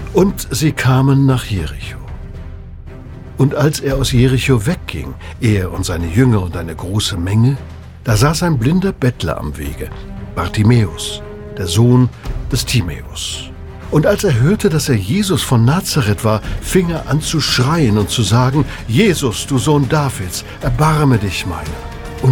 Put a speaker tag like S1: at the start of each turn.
S1: Und sie kamen nach Jericho. Und als er aus Jericho wegging, er und seine Jünger und eine große Menge, da saß ein blinder Bettler am Wege, Bartimäus, der Sohn des Timäus. Und als er hörte, dass er Jesus von Nazareth war, fing er an zu schreien und zu sagen: Jesus, du Sohn Davids, erbarme dich meiner.